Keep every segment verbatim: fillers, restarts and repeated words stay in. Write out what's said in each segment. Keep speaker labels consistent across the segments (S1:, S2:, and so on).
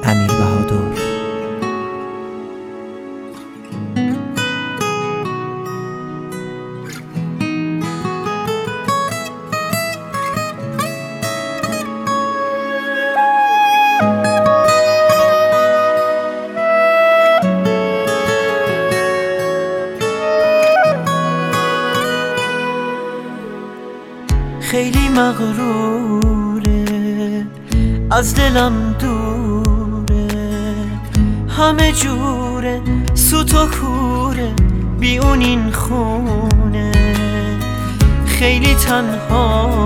S1: امیر بهادر.
S2: خیلی مغروره، از دلم دوره، همه جوره، سوت و کوره، بی اون این خونه. خیلی تنها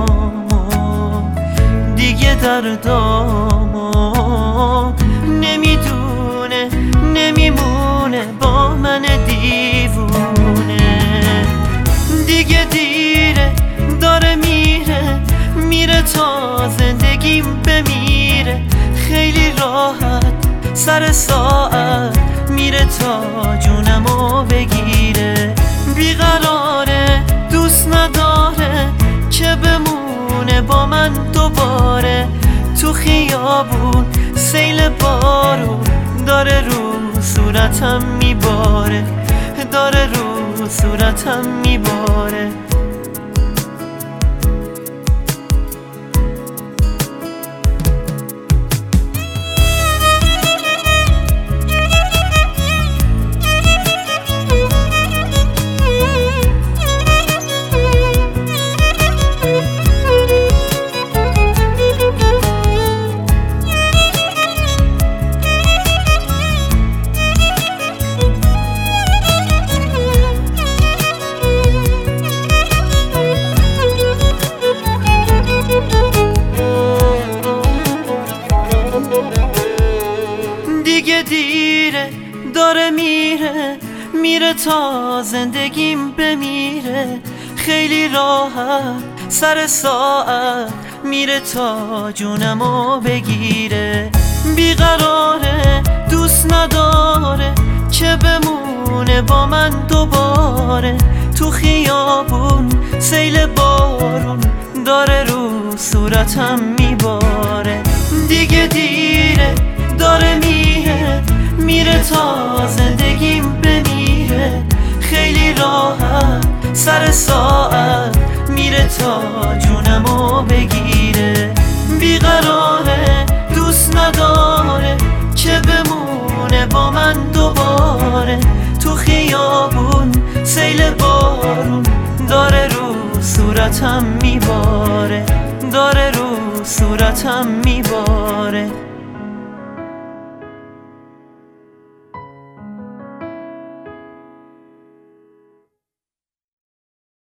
S2: دیگه دردامو نمیدونه، نمیمونه با من دیوونه. دیگه دیره، داره میره، میره تا زندگیم بمیره. خیلی راحت سر ساعت میره تا جونمو بگیره. بیقراره، دوست نداره که بمونه با من دوباره. تو خیابون سیل بارون داره رو صورتم میباره، داره رو صورتم میباره. دیگه دیره، داره میره، میره تا زندگیم بمیره. خیلی راحت سر ساعت میره تا جونمو بگیره. بیقراره، دوست نداره که بمونه با من دوباره. تو خیابون سیل بارون داره رو صورتم میباره. دیگه دیره، داره میره، میره تا زندگیم بمیره. خیلی راحت سر ساعت میره تا جونمو بگیره. بیقراره، دوست نداره که بمونه با من دوباره. تو خیابون سیل بارون داره رو صورتم میباره، داره رو صورتم میباره.